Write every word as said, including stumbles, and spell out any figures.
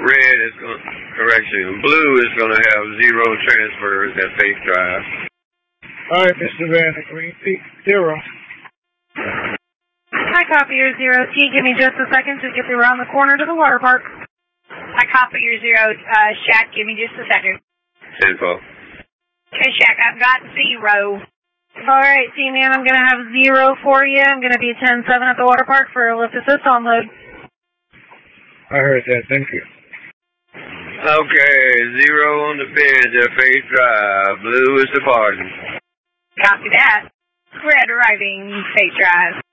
red is going correction. Blue is going to have zero transfers at Faith Drive. All right, Mister Van, Green Peak, zero. Hi, copy your zero T. Give me just a second to get through around the corner to the water park. Hi, copy your zero, uh, Shaq. Give me just a second. Info. Okay, Shaq, I've got zero. All right, T-Man, I'm going to have zero for you. I'm going to be ten seven at the water park for a lift assist on load. I heard that. Thank you. Okay, zero on the bench at Faith Drive. Blue is departing. Copy that. Red arriving, Faith Drive.